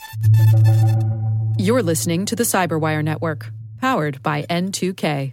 You're listening to the Cyberwire Network, powered by N2K.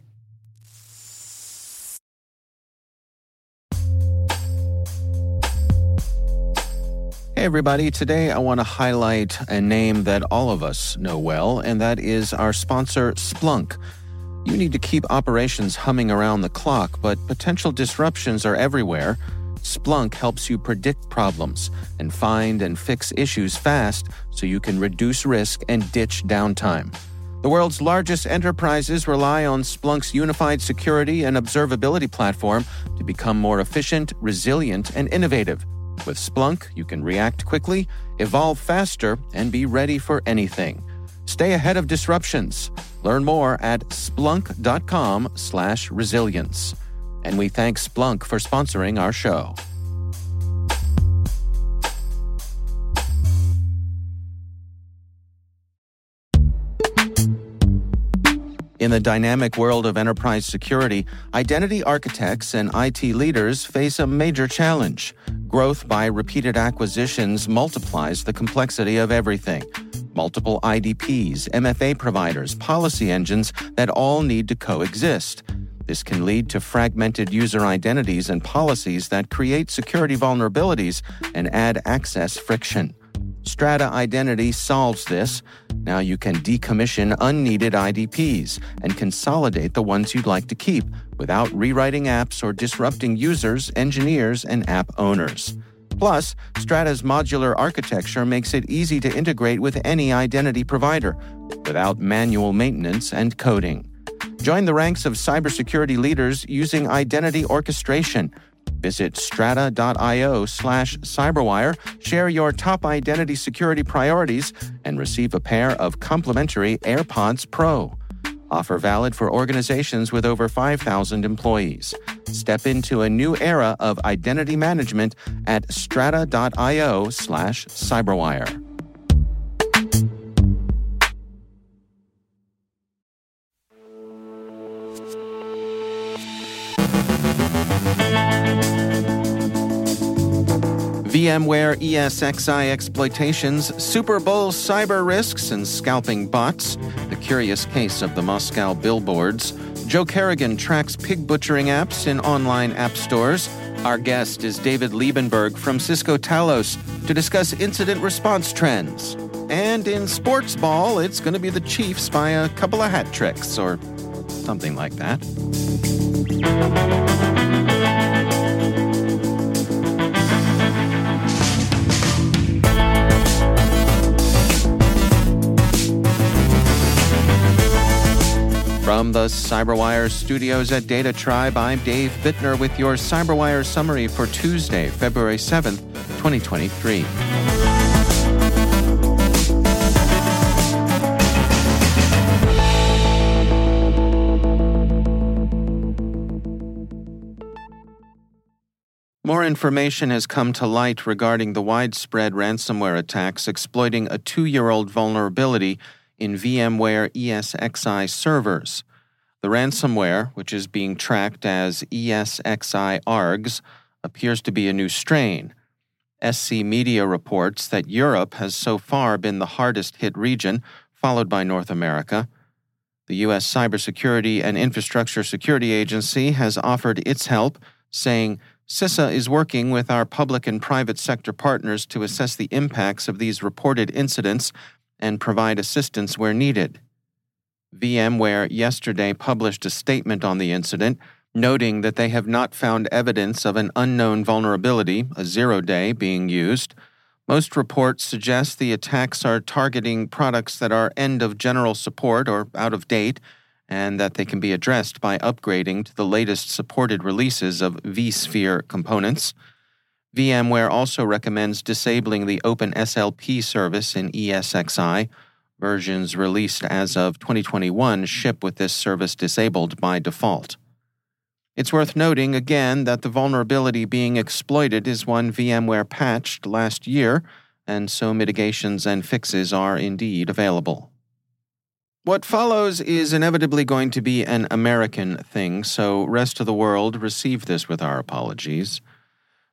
Hey everybody, today I want to highlight a name that all of us know well, and that is our sponsor, Splunk. You need to keep operations humming around the clock, but potential disruptions are everywhere. Splunk helps you predict problems and find and fix issues fast so you can reduce risk and ditch downtime. The world's largest enterprises rely on Splunk's unified security and observability platform to become more efficient, resilient, and innovative. With Splunk, you can react quickly, evolve faster, and be ready for anything. Stay ahead of disruptions. Learn more at splunk.com/resilience. And we thank Splunk for sponsoring our show. In the dynamic world of enterprise security, identity architects and IT leaders face a major challenge. Growth by repeated acquisitions multiplies the complexity of everything. Multiple IDPs, MFA providers, policy engines that all need to coexist. This can lead to fragmented user identities and policies that create security vulnerabilities and add access friction. Strata Identity solves this. Now you can decommission unneeded IDPs and consolidate the ones you'd like to keep without rewriting apps or disrupting users, engineers, and app owners. Plus, Strata's modular architecture makes it easy to integrate with any identity provider without manual maintenance and coding. Join the ranks of cybersecurity leaders using identity orchestration. Visit strata.io/cyberwire, share your top identity security priorities, and receive a pair of complimentary AirPods Pro. Offer valid for organizations with over 5,000 employees. Step into a new era of identity management at strata.io/cyberwire. VMware ESXi exploitations, Super Bowl cyber risks, and scalping bots. The curious case of the Moscow billboards. Joe Carrigan tracks pig butchering apps in online app stores. Our guest is David Liebenberg from Cisco Talos to discuss incident response trends. And in sports ball, it's going to be the Chiefs by a couple of hat tricks or something like that. From the Cyberwire studios at Data Tribe, I'm Dave Bittner with your Cyberwire summary for Tuesday, February 7th, 2023. More information has come to light regarding the widespread ransomware attacks exploiting a 2-year-old vulnerability in VMware ESXi servers. The ransomware, which is being tracked as ESXi ARGS, appears to be a new strain. SC Media reports that Europe has so far been the hardest hit region, followed by North America. The U.S. Cybersecurity and Infrastructure Security Agency has offered its help, saying, CISA is working with our public and private sector partners to assess the impacts of these reported incidents and provide assistance where needed. VMware yesterday published a statement on the incident, noting that they have not found evidence of an unknown vulnerability, a zero-day, being used. Most reports suggest the attacks are targeting products that are end of general support or out of date, and that they can be addressed by upgrading to the latest supported releases of vSphere components. VMware also recommends disabling the OpenSLP service in ESXi. Versions released as of 2021 ship with this service disabled by default. It's worth noting again that the vulnerability being exploited is one VMware patched last year, and so mitigations and fixes are indeed available. What follows is inevitably going to be an American thing, so rest of the world, receive this with our apologies.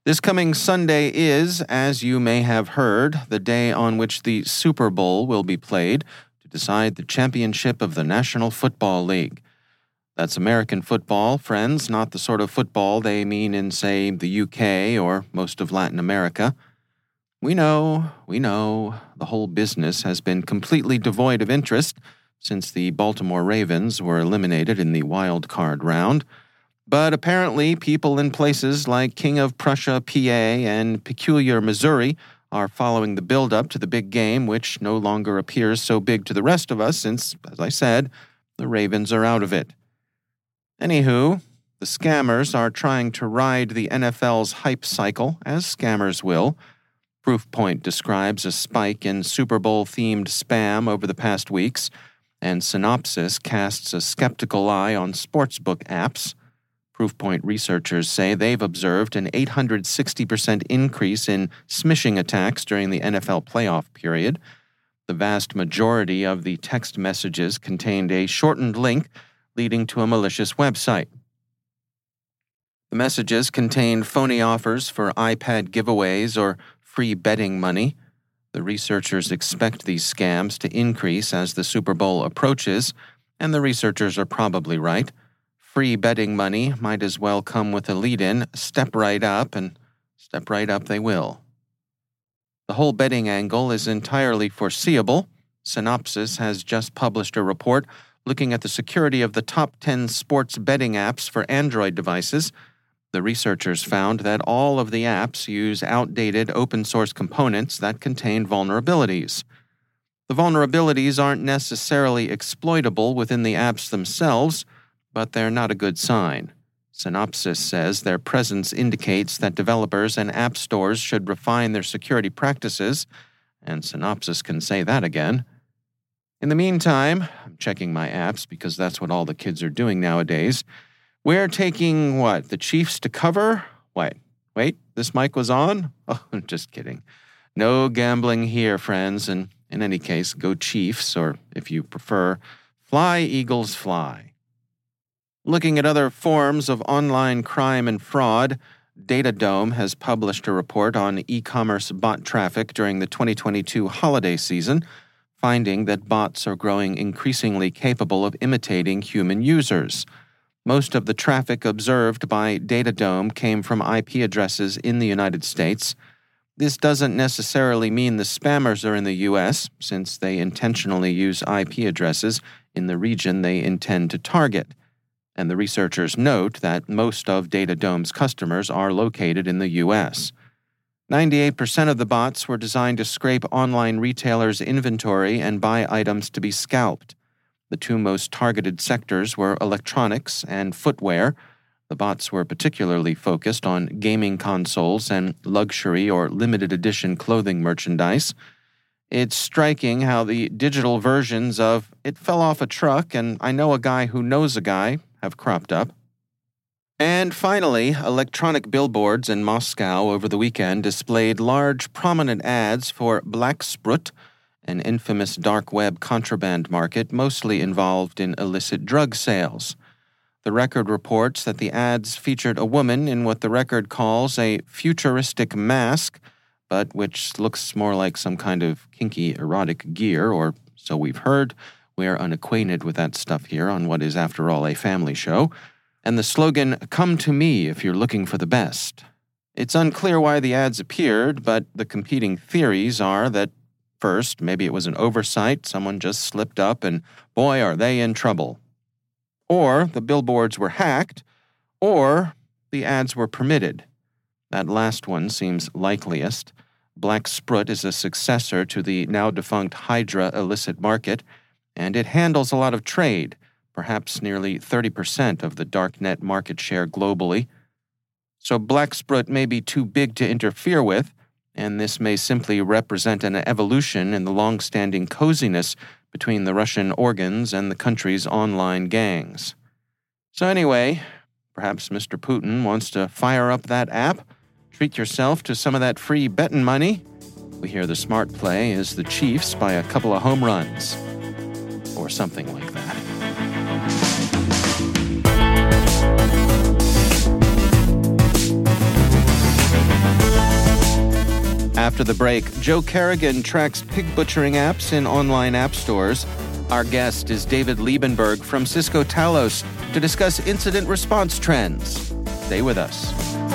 This coming Sunday is, as you may have heard, the day on which the Super Bowl will be played to decide the championship of the National Football League. That's American football, friends, not the sort of football they mean in, say, the UK or most of Latin America. We know, the whole business has been completely devoid of interest since the Baltimore Ravens were eliminated in the wild card round. But apparently people in places like King of Prussia, PA, and Peculiar, Missouri are following the build-up to the big game, which no longer appears so big to the rest of us since, as I said, the Ravens are out of it. Anywho, the scammers are trying to ride the NFL's hype cycle, as scammers will. Proofpoint describes a spike in Super Bowl-themed spam over the past weeks, and Synopsys casts a skeptical eye on sportsbook apps. Proofpoint researchers say they've observed an 860% increase in smishing attacks during the NFL playoff period. The vast majority of the text messages contained a shortened link leading to a malicious website. The messages contained phony offers for iPad giveaways or free betting money. The researchers expect these scams to increase as the Super Bowl approaches, and the researchers are probably right. Free betting money might as well come with a lead-in, step right up, and step right up they will. The whole betting angle is entirely foreseeable. Synopsys has just published a report looking at the security of the top 10 sports betting apps for Android devices. The researchers found that all of the apps use outdated open-source components that contain vulnerabilities. The vulnerabilities aren't necessarily exploitable within the apps themselves, but they're not a good sign. Synopsys says their presence indicates that developers and app stores should refine their security practices, and Synopsys can say that again. In the meantime, I'm checking my apps because that's what all the kids are doing nowadays. We're taking, the Chiefs to cover? Wait, this mic was on? Oh, just kidding. No gambling here, friends, and in any case, go Chiefs, or if you prefer, fly, Eagles, fly. Looking at other forms of online crime and fraud, Datadome has published a report on e-commerce bot traffic during the 2022 holiday season, finding that bots are growing increasingly capable of imitating human users. Most of the traffic observed by Datadome came from IP addresses in the United States. This doesn't necessarily mean the spammers are in the U.S., since they intentionally use IP addresses in the region they intend to target. And the researchers note that most of Datadome's customers are located in the U.S. 98% of the bots were designed to scrape online retailers' inventory and buy items to be scalped. The two most targeted sectors were electronics and footwear. The bots were particularly focused on gaming consoles and luxury or limited edition clothing merchandise. It's striking how the digital versions of "it fell off a truck" and "I know a guy who knows a guy" have cropped up. And finally, electronic billboards in Moscow over the weekend displayed large, prominent ads for Blacksprut, an infamous dark web contraband market mostly involved in illicit drug sales. The Record reports that the ads featured a woman in what the Record calls a futuristic mask, but which looks more like some kind of kinky erotic gear, or so we've heard. We're unacquainted with that stuff here on what is, after all, a family show. And the slogan, "Come to me if you're looking for the best." It's unclear why the ads appeared, but the competing theories are that, first, maybe it was an oversight, someone just slipped up, and boy, are they in trouble. Or the billboards were hacked, or the ads were permitted. That last one seems likeliest. Blacksprut is a successor to the now-defunct Hydra illicit market, and it handles a lot of trade, perhaps nearly 30% of the darknet market share globally. So Blacksprut may be too big to interfere with, and this may simply represent an evolution in the long-standing coziness between the Russian organs and the country's online gangs. So anyway, perhaps Mr. Putin wants to fire up that app, treat yourself to some of that free betting money. We hear the smart play is the Chiefs by a couple of home runs, or something like that. After the break, Joe Kerrigan tracks pig butchering apps in online app stores. Our guest is David Liebenberg from Cisco Talos to discuss incident response trends. Stay with us.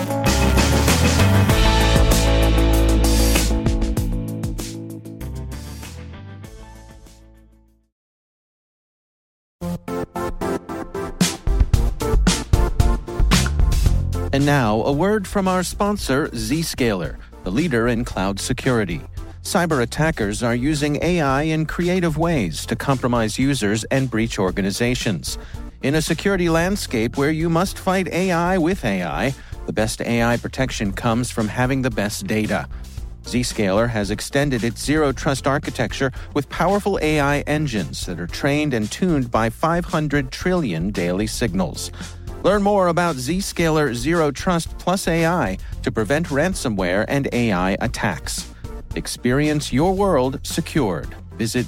And now, a word from our sponsor, Zscaler, the leader in cloud security. Cyber attackers are using AI in creative ways to compromise users and breach organizations. In a security landscape where you must fight AI with AI, the best AI protection comes from having the best data. Zscaler has extended its Zero Trust architecture with powerful AI engines that are trained and tuned by 500 trillion daily signals. Learn more about Zscaler Zero Trust plus AI to prevent ransomware and AI attacks. Experience your world secured. Visit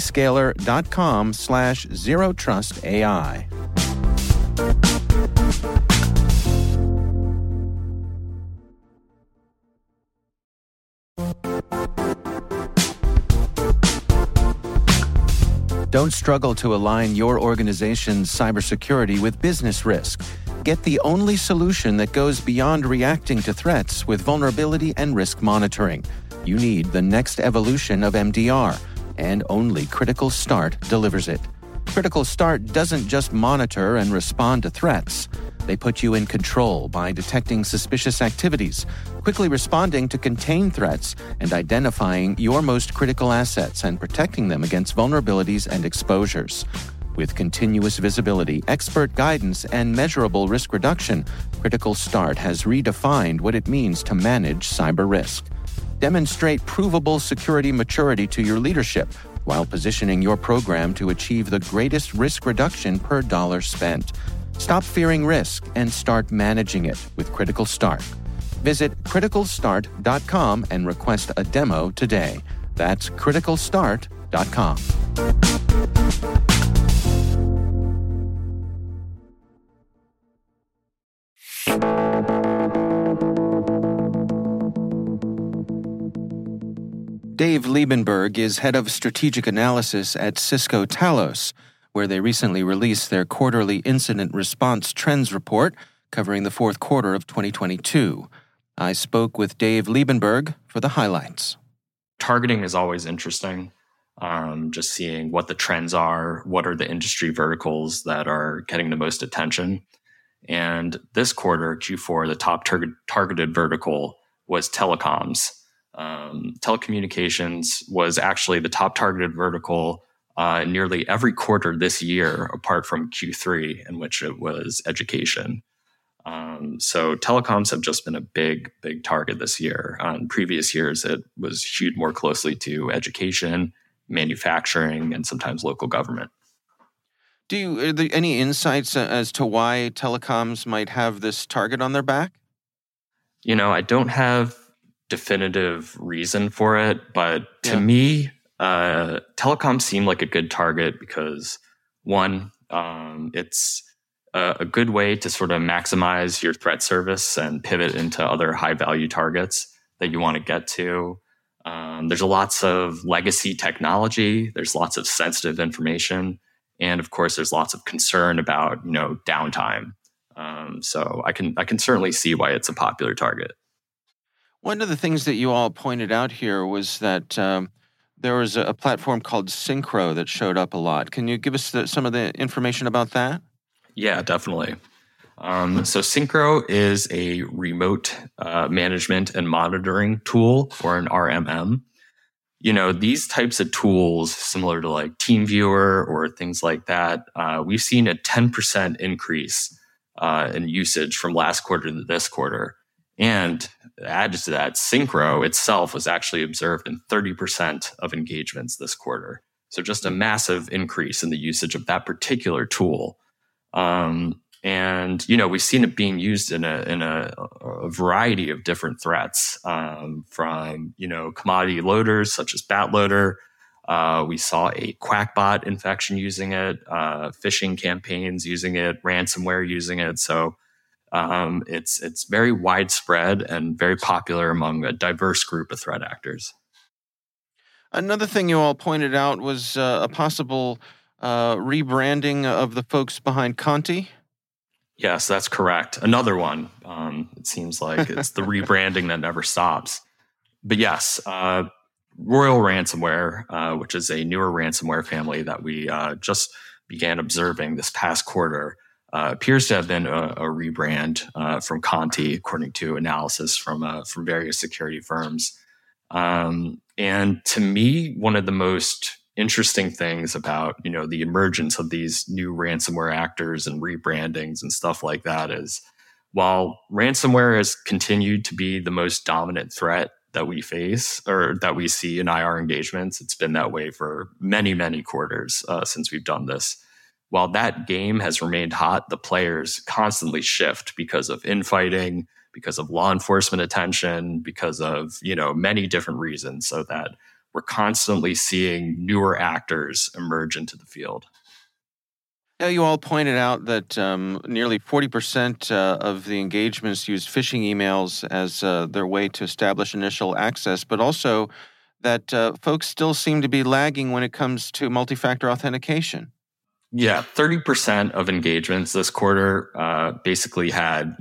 zscaler.com/zerotrustai. Don't struggle to align your organization's cybersecurity with business risk. Get the only solution that goes beyond reacting to threats with vulnerability and risk monitoring. You need the next evolution of MDR, and only Critical Start delivers it. Critical Start doesn't just monitor and respond to threats. They put you in control by detecting suspicious activities, quickly responding to contain threats, and identifying your most critical assets and protecting them against vulnerabilities and exposures. With continuous visibility, expert guidance, and measurable risk reduction, Critical Start has redefined what it means to manage cyber risk. Demonstrate provable security maturity to your leadership while positioning your program to achieve the greatest risk reduction per dollar spent. Stop fearing risk and start managing it with Critical Start. Visit criticalstart.com and request a demo today. That's criticalstart.com. Dave Liebenberg is head of strategic analysis at Cisco Talos, where they recently released their quarterly incident response trends report covering the fourth quarter of 2022. I spoke with Dave Liebenberg for the highlights. Targeting is always interesting. Just seeing what the trends are, what are the industry verticals that are getting the most attention. And this quarter, Q4, the top targeted vertical was telecoms. Telecommunications was actually the top targeted vertical in nearly every quarter this year, apart from Q3, in which it was education. So telecoms have just been a big target this year. On previous years, it was hewed more closely to education, manufacturing, and sometimes local government. Are there any insights as to why telecoms might have this target on their back? I don't have definitive reason for it, but to me, telecom seemed like a good target because one, it's a good way to sort of maximize your threat service and pivot into other high value targets that you want to get to. There's lots of legacy technology. There's lots of sensitive information. And of course, there's lots of concern about, downtime. So I can certainly see why it's a popular target. One of the things that you all pointed out here was that there was a platform called Syncro that showed up a lot. Can you give us some of the information about that? Yeah, definitely. So Syncro is a remote management and monitoring tool, or an RMM. These types of tools, similar to like TeamViewer or things like that, we've seen a 10% increase in usage from last quarter to this quarter. And added to that, Syncro itself was actually observed in 30% of engagements this quarter. So just a massive increase in the usage of that particular tool. And we've seen it being used in a variety of different threats, from commodity loaders such as BatLoader. We saw a Quackbot infection using it, phishing campaigns using it, ransomware using it. So It's very widespread and very popular among a diverse group of threat actors. Another thing you all pointed out was a possible rebranding of the folks behind Conti. Yes, that's correct. Another one. It seems like it's the rebranding that never stops. But yes, Royal Ransomware, which is a newer ransomware family that we just began observing this past quarter, appears to have been a rebrand from Conti, according to analysis from various security firms. And to me, one of the most interesting things about, the emergence of these new ransomware actors and rebrandings and stuff like that is, while ransomware has continued to be the most dominant threat that we face or that we see in IR engagements, it's been that way for many, many quarters since we've done this. While that game has remained hot, the players constantly shift because of infighting, because of law enforcement attention, because of, many different reasons, so that we're constantly seeing newer actors emerge into the field. Now, you all pointed out that nearly 40% of the engagements used phishing emails as their way to establish initial access, but also that folks still seem to be lagging when it comes to multi-factor authentication. Yeah, 30% of engagements this quarter basically had,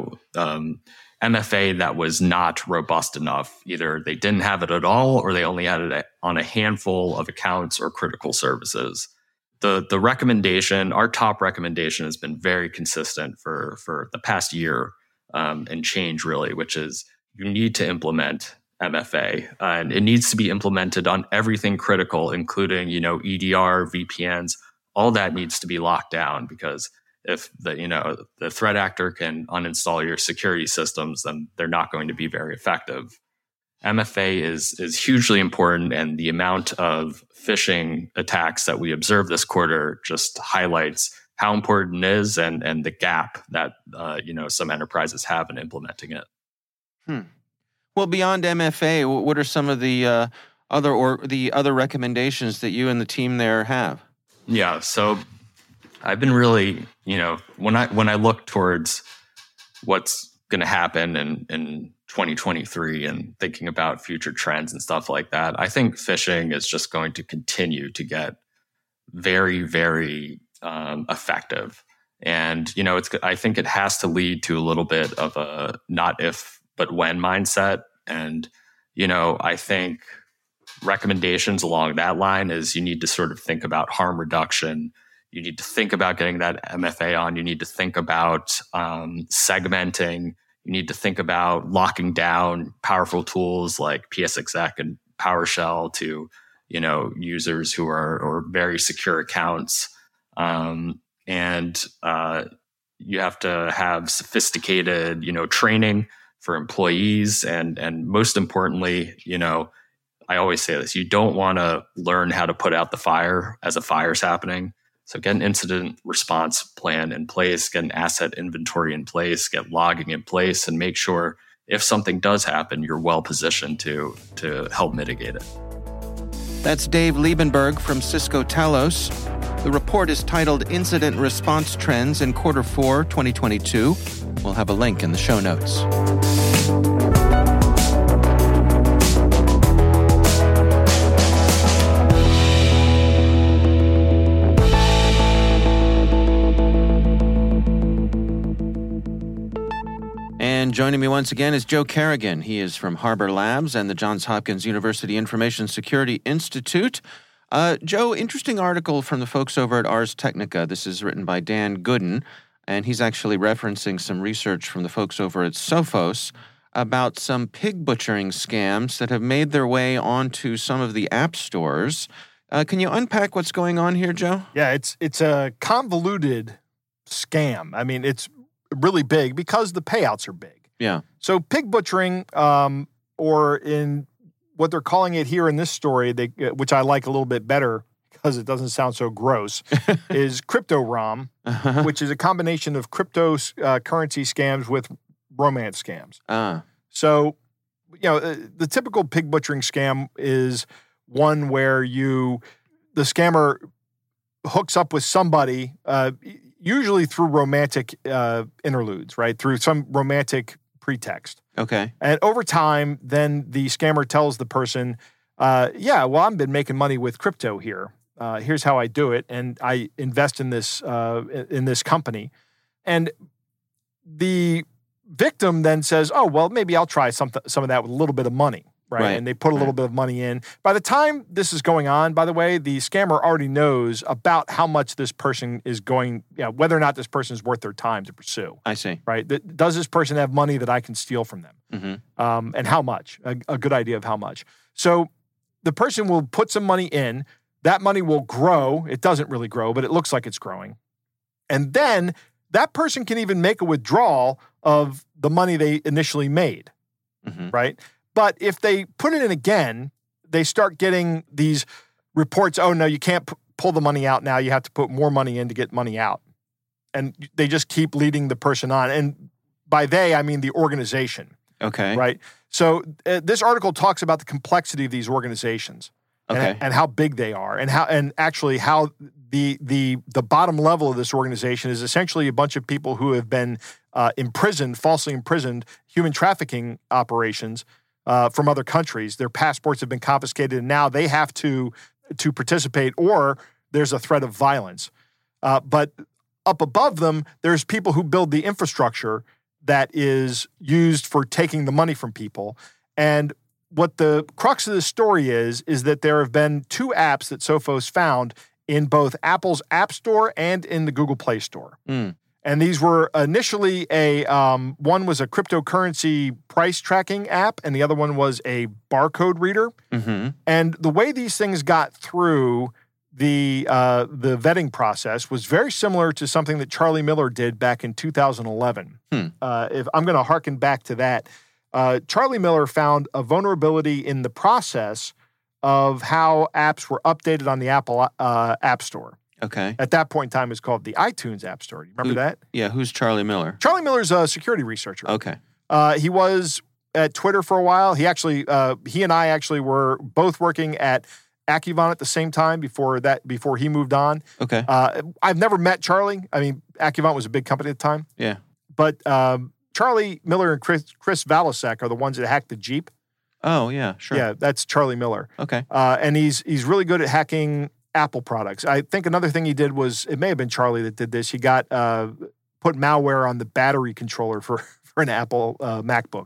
MFA that was not robust enough. Either they didn't have it at all, or they only had it on a handful of accounts or critical services. The recommendation, our top recommendation, has been very consistent for the past year and change, really, which is you need to implement MFA, and it needs to be implemented on everything critical, including EDR, VPNs. All that needs to be locked down, because if the threat actor can uninstall your security systems, then they're not going to be very effective. MFA is hugely important, and the amount of phishing attacks that we observed this quarter just highlights how important it is and the gap that some enterprises have in implementing it. Well, beyond MFA, what are some of the other recommendations that you and the team there have? Yeah, so I've been really, when I look towards what's going to happen in 2023 and thinking about future trends and stuff like that, I think phishing is just going to continue to get very, very effective. And, I think it has to lead to a little bit of a not if, but when mindset. And, I think recommendations along that line is you need to sort of think about harm reduction. You need to think about getting that MFA on. You need to think about segmenting. You need to think about locking down powerful tools like PSExec and PowerShell to, users who are very secure accounts. And you have to have sophisticated, training for employees. And most importantly, I always say this, you don't want to learn how to put out the fire as a fire's happening. So get an incident response plan in place, get an asset inventory in place, get logging in place, and make sure if something does happen, you're well positioned to help mitigate it. That's Dave Liebenberg from Cisco Talos. The report is titled Incident Response Trends in Quarter 4, 2022. We'll have a link in the show notes. And joining me once again is Joe Carrigan. He is from Harbor Labs and the Johns Hopkins University Information Security Institute. Joe, interesting article from the folks over at Ars Technica. This is written by Dan Gooden, and he's actually referencing some research from the folks over at Sophos about some pig butchering scams that have made their way onto some of the app stores. Can you unpack what's going on here, Joe? Yeah, it's a convoluted scam. I mean, it's really big because the payouts are big. Yeah. So pig butchering, or in what they're calling it here in this story, which I like a little bit better because it doesn't sound so gross, is crypto-rom, which is a combination of cryptocurrency scams with romance scams. So, the typical pig butchering scam is one where the scammer hooks up with somebody, usually through romantic interludes, right? Through some romantic pretext. Okay. And over time, then the scammer tells the person, I've been making money with crypto here. Here's how I do it, and I invest in this company. And the victim then says, oh, well, maybe I'll try some of that with a little bit of money, right? And they put a little bit of money in. By the time this is going on, by the way, the scammer already knows about how much this person is going, whether or not this person is worth their time to pursue. I see. Right? Does this person have money that I can steal from them? Mm-hmm. And how much? A good idea of how much. So the person will put some money in. That money will grow. It doesn't really grow, but it looks like it's growing. And then that person can even make a withdrawal of the money they initially made, right? But if they put it in again, they start getting these reports, oh, no, you can't pull the money out now. You have to put more money in to get money out. And they just keep leading the person on. And by they, I mean the organization. Okay. Right? So this article talks about the complexity of these organizations. Okay. And how big they are, and how the bottom level of this organization is essentially a bunch of people who have been falsely imprisoned, human trafficking operations from other countries. Their passports have been confiscated, and now they have to participate, or there's a threat of violence. But up above them, there's people who build the infrastructure that is used for taking the money from people. And what the crux of this story is that there have been 2 apps that Sophos found in both Apple's App Store and in the Google Play Store. And these were initially one was a cryptocurrency price tracking app, and the other one was a barcode reader. And the way these things got through the vetting process was very similar to something that Charlie Miller did back in 2011. If I'm going to harken back to that, Charlie Miller found a vulnerability in the process of how apps were updated on the Apple App Store. Okay. At that point in time, it's called the iTunes App Store. You remember that? Yeah, who's Charlie Miller? Charlie Miller's a security researcher. Okay. He was at Twitter for a while. He and I actually were both working at Accuvant at the same time before he moved on. Okay. I've never met Charlie. I mean, Accuvant was a big company at the time. Yeah. But Charlie Miller and Chris Valasek are the ones that hacked the Jeep. Oh, yeah, sure. Yeah, that's Charlie Miller. Okay. And he's really good at hacking Apple products. I think another thing he did was, it may have been Charlie that did this, he got put malware on the battery controller for an Apple MacBook.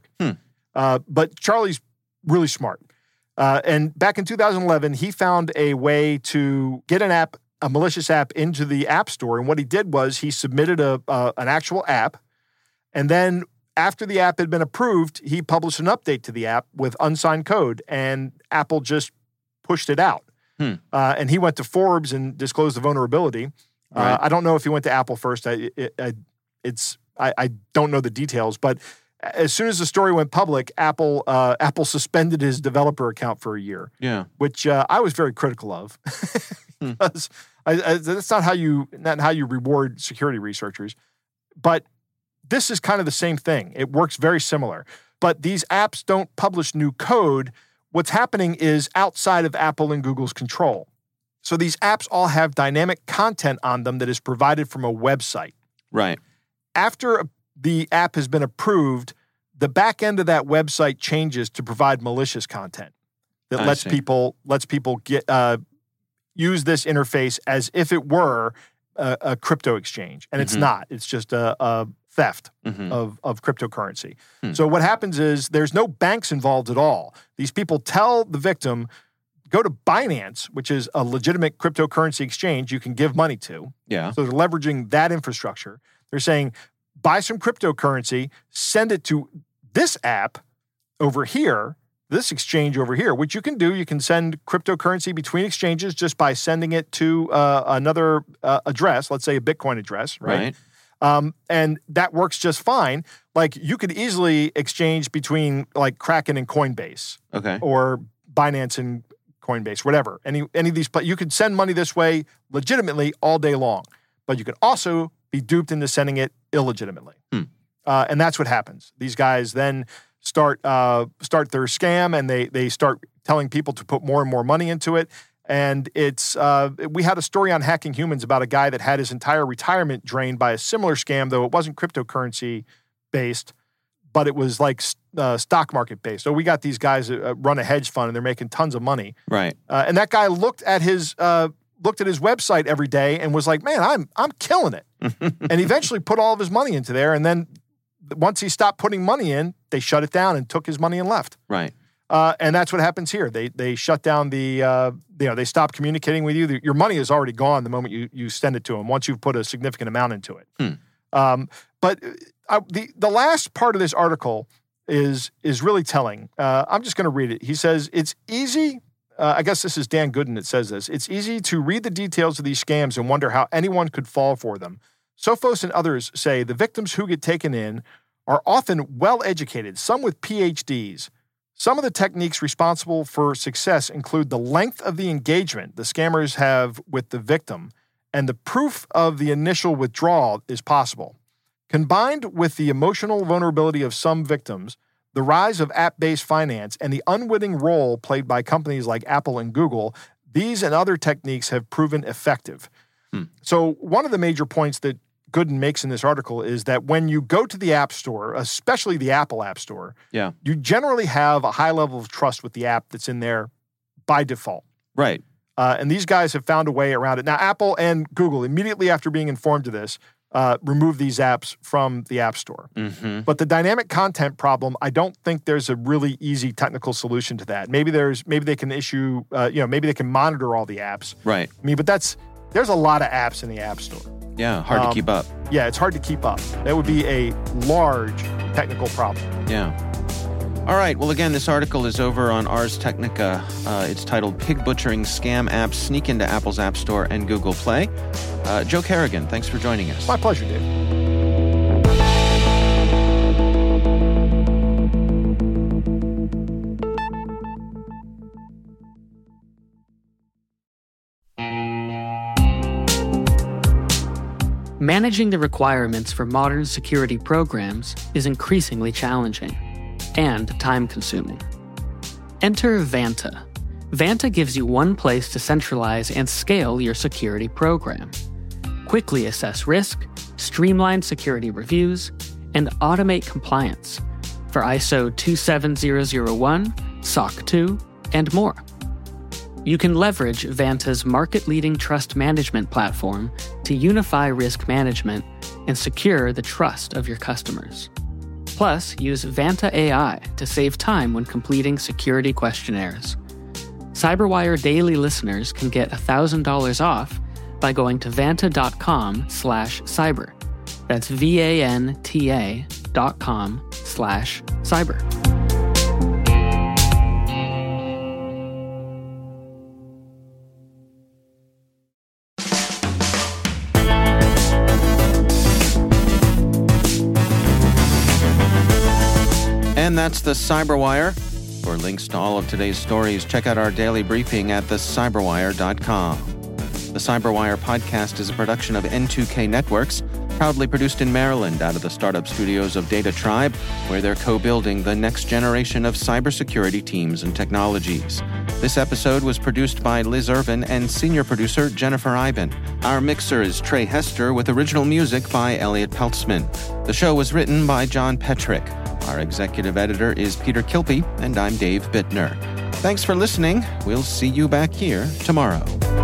But Charlie's really smart. And back in 2011, he found a way to get a malicious app into the App Store. And what he did was he submitted an actual app. And then after the app had been approved, he published an update to the app with unsigned code, and Apple just pushed it out. And he went to Forbes and disclosed the vulnerability. Right. I don't know if he went to Apple first. I don't know the details, but as soon as the story went public, Apple suspended his developer account for a year. Yeah, which I was very critical of, because that's not how you reward security researchers. But this is kind of the same thing. It works very similar. But these apps don't publish new code. What's happening is outside of Apple and Google's control. So these apps all have dynamic content on them that is provided from a website. Right. After the app has been approved, the back end of that website changes to provide malicious content that lets people get use this interface as if it were a crypto exchange, and it's not. It's just a theft of cryptocurrency. So what happens is there's no banks involved at all. These people tell the victim, go to Binance, which is a legitimate cryptocurrency exchange you can give money to. Yeah. So they're leveraging that infrastructure. They're saying, buy some cryptocurrency, send it to this app over here, this exchange over here, which you can do. You can send cryptocurrency between exchanges just by sending it to another address, let's say a Bitcoin address, right? And that works just fine. Like, you could easily exchange between like Kraken and Coinbase, okay, or Binance and Coinbase, whatever. Any of these, you could send money this way legitimately all day long, but you could also be duped into sending it illegitimately. And that's what happens. These guys then start their scam, and they start telling people to put more and more money into it. And it's we had a story on Hacking Humans about a guy that had his entire retirement drained by a similar scam, though it wasn't cryptocurrency-based, but it was like stock market-based. So we got these guys that run a hedge fund, and they're making tons of money. Right. And that guy looked at his website every day and was like, man, I'm killing it. And eventually put all of his money into there. And then once he stopped putting money in, they shut it down and took his money and left. Right. And that's what happens here. They shut down they stop communicating with you. Your money is already gone the moment you send it to them, once you've put a significant amount into it. But the last part of this article is really telling. I'm just going to read it. He says, it's easy, I guess this is Dan Gooden that says this, it's easy to read the details of these scams and wonder how anyone could fall for them. Sophos and others say the victims who get taken in are often well-educated, some with PhDs. Some of the techniques responsible for success include the length of the engagement the scammers have with the victim, and the proof of the initial withdrawal is possible. Combined with the emotional vulnerability of some victims, the rise of app-based finance, and the unwitting role played by companies like Apple and Google, these and other techniques have proven effective. So one of the major points that Gooden makes in this article is that when you go to the App Store, especially the Apple App Store, you generally have a high level of trust with the app that's in there by default. Right. And these guys have found a way around it. Now, Apple and Google, immediately after being informed of this, removed these apps from the App Store. But the dynamic content problem, I don't think there's a really easy technical solution to that. Maybe they can issue, maybe they can monitor all the apps. Right. I mean, but there's a lot of apps in the App Store. Yeah, hard to keep up. Yeah, it's hard to keep up. That would be a large technical problem. Yeah. All right. Well, again, this article is over on Ars Technica. It's titled Pig Butchering Scam Apps Sneak into Apple's App Store and Google Play. Joe Carrigan, thanks for joining us. My pleasure, Dave. Managing the requirements for modern security programs is increasingly challenging and time-consuming. Enter Vanta. Vanta gives you one place to centralize and scale your security program. Quickly assess risk, streamline security reviews, and automate compliance for ISO 27001, SOC 2, and more. You can leverage Vanta's market-leading trust management platform to unify risk management and secure the trust of your customers. Plus, use Vanta AI to save time when completing security questionnaires. CyberWire Daily listeners can get $1,000 off by going to vanta.com/cyber. That's VANTA.com/cyber. And that's the Cyberwire. For links to all of today's stories, check out our daily briefing at thecyberwire.com. The Cyberwire podcast is a production of N2K Networks, proudly produced in Maryland out of the startup studios of Data Tribe, where they're co-building the next generation of cybersecurity teams and technologies. This episode was produced by Liz Irvin and senior producer Jennifer Eiben. Our mixer is Trey Hester with original music by Elliot Peltzman. The show was written by John Petrick. Our executive editor is Peter Kilpie, and I'm Dave Bittner. Thanks for listening. We'll see you back here tomorrow.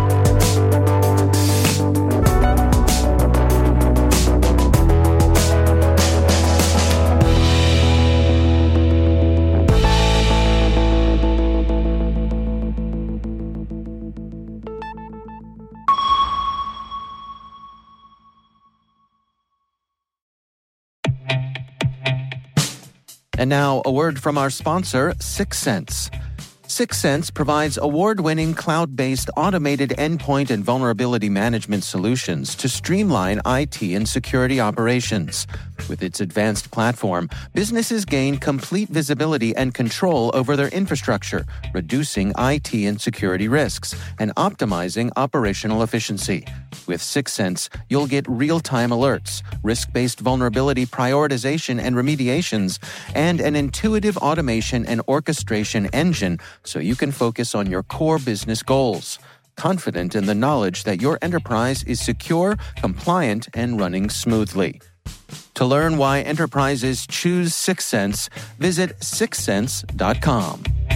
And now, a word from our sponsor, Syxsense. Syxsense provides award-winning cloud-based automated endpoint and vulnerability management solutions to streamline IT and security operations. With its advanced platform, businesses gain complete visibility and control over their infrastructure, reducing IT and security risks and optimizing operational efficiency. With Syxsense, you'll get real-time alerts, risk-based vulnerability prioritization and remediations, and an intuitive automation and orchestration engine so you can focus on your core business goals, confident in the knowledge that your enterprise is secure, compliant, and running smoothly. To learn why enterprises choose Sixth Sense, visit sixthsense.com.